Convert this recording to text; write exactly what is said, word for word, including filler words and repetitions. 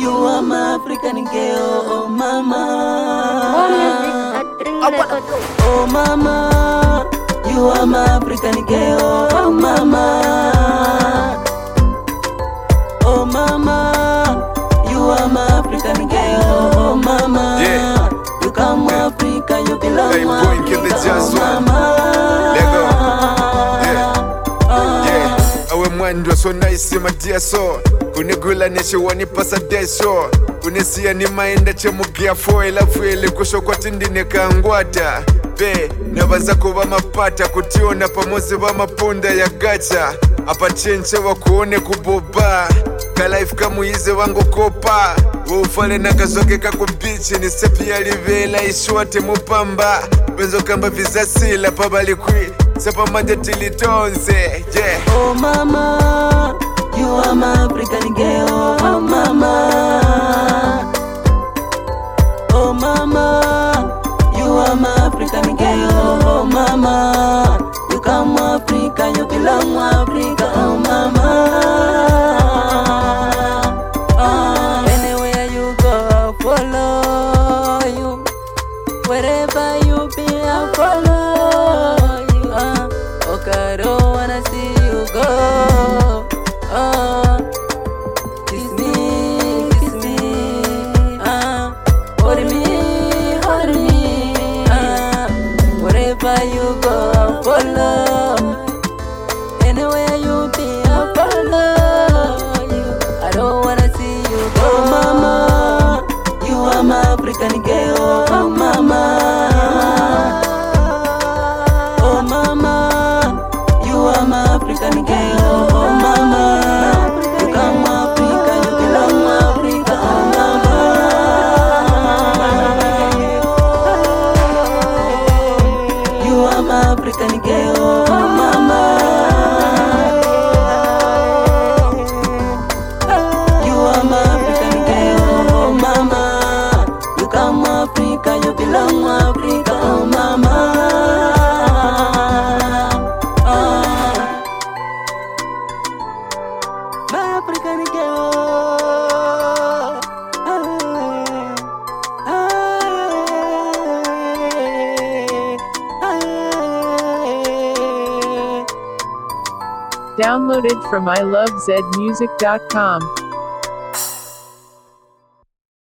You are my African girl, oh mama. Oh mama, you are my African girl, oh mama. Oh mama, you are my African girl, oh mama. Yeah. You come Yeah. Africa, you belong Hey, boy, Africa, give the oh jazz one. mama. Let go. Yeah. Yeah. Awe mwendo so nice my dear so. Kunigula neshe wanipasa desho. Kunisia ni maenda chemugia foila fuele kusho tindine kangwata. Be, nebaza kuba mapata kutiona pamozi ba mapunda ya gacha. Apa chenche wa kuone kuboba. Ka life kamuize wangu kopa. Ufale na kazoke kakubichi ni sepi ya livela ishuate mupamba. Benzo kamba vizasila pabalikwi. Sepa manje tilitonze, yeah. Oh mama, you are my African girl, oh mama. Oh mama, you are my African girl, oh mama. You come Africa, you belong Africa, oh mama. Oh, anywhere you go, I'll follow you. Wherever you be, I'll follow you. Uh, okay, I don't wanna see you go. Oh, kiss me, kiss me. Uh, hold me, hold me. Uh, wherever you go, I'll follow. Anywhere you be, I'll follow you. I don't wanna see you go. Oh mama, you are my African girl, oh mama. Oh mama, you are my African girl, oh mama. You come Africa, you belong Africa, oh mama. You are my African girl, oh mama. You are my African girl, oh mama. You come Africa, you belong Africa, oh mama. My African girl. Downloaded from I love zed music dot com.